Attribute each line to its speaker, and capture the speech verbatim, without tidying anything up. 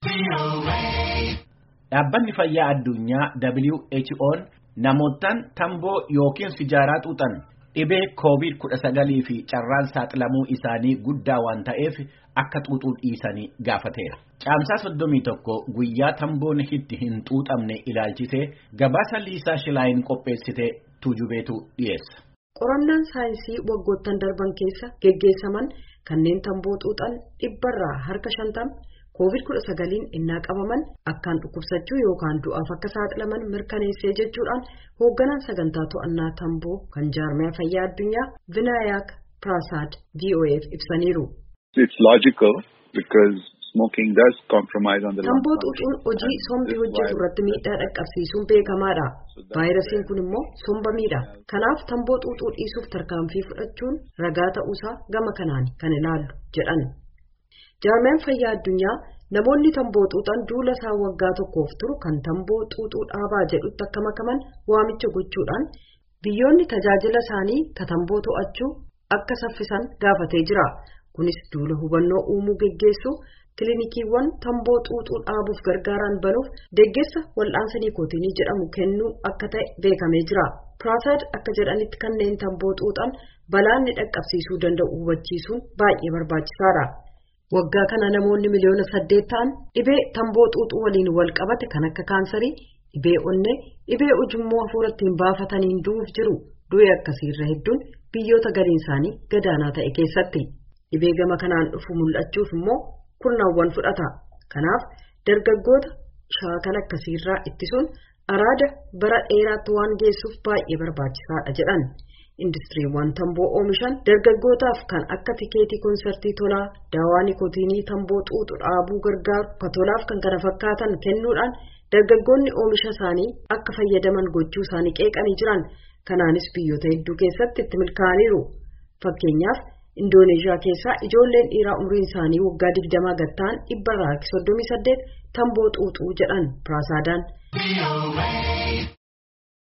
Speaker 1: Dhaabbanni fayyaa addunyaa W H O namootaan tamboo yookiin sijaaraa xuuxan dhibee COVID kudha sagal fi carraan saaxilamuu isaanii guddaa waan ta'eef akka xuuxuu dhiisanii gaafateera. Caamsaa soddomii tokko guyyaa tamboon itti hin xuuxamne ilaalchisee gabaasa Liisaa Shilaayin qopheessite tuujubeetu dhiyeessa.
Speaker 2: Qorannaan saayinsii waggoottan darban keessa geggeessaman kanneen tamboo xuuxan dhibbarraa harka shantama COVID kudha sagaliin innaa qabaman akkaan dhukkubsachuu yookaan du'aaf akka saaxilaman mirkaneessee jechuudhaan hoogganaan sagantaa to'annaa tamboo kan jaarmiyaa fayyaa addunyaa Vinayak Prasad V O F ibsaniiru.
Speaker 3: It's logical because smoking does compromise on the
Speaker 2: tamboo xuuxuun hojii sombi hojjetu irratti miidhaa dhaqqabsiisuun beekamaadha. Vaayirasiin kun immoo somba miidha. Kanaaf tamboo xuuxuu dhiisuuf tarkaanfii fudhachuun ragaa ta'uusaa gama kanaan kan ilaallu jedhan. Jaarmiyaan fayyaa addunyaa namoonni tamboo xuuxan duula isaa waggaa tokkoof turu kan tamboo xuuxuu dhaabaa jedhutti akka makaman waamicha gochuudhaan biyyoonni tajaajila isaanii ka tamboo to'achuu akka saffisan gaafatee jira. Kunis duula hubannoo uumuu geggeessuu kilinikiiwwan tamboo xuuxuu dhaabuuf gargaaran banuuf deeggarsa wal'aansa niikootiinii jedhamu kennuu akka ta'e beekamee jira. Prasad akka jedhanitti kanneen tamboo xuuxan balaan ni dhaqqabsiisuu danda'u hubachiisuun baay'ee barbaachisaadha. Waggaa kana namoonni miliyoona saddeet ta'an dhibee tamboo xuuxuu waliin wal qabate kan akka kaansarii, dhibee onnee, dhibee ujummoo hafuuratti hin baafataniin du'uuf jiru. Du'ee akkasiirra hedduun biyyoota galiin isaanii gadaanaa ta'e keessatti. Dhibee gama kanaan dhufu mul'achuuf immoo kurnaawwan fudhata. Kanaaf dargaggoota shaakala akkasiirraa ittisuun araada bara dheeraatti waan geessuuf baay'ee barbaachisaadha jedhan. Industiriiwwan tamboo oomishan dargaggootaaf kan akka tikeetii konsertii tolaa, daawaa nikootiinii tamboo xuuxuu dhaabuu gargaaru, patolaaf kan kana fakkaatan kennuudhaan dargaggoonni oomisha isaanii akka fayyadaman gochuu isaanii qeeqanii jiran. Kanaanis biyyoota hedduu keessatti itti milkaa'aniiru. Fakkeenyaaf Indooneeshiyaa keessaa ijoolleen dhiiraa umriin isaanii waggaa digdamaa gad ta'an dhibbarraa soddomii saddeet tamboo xuuxuu jedhan Prasadaan.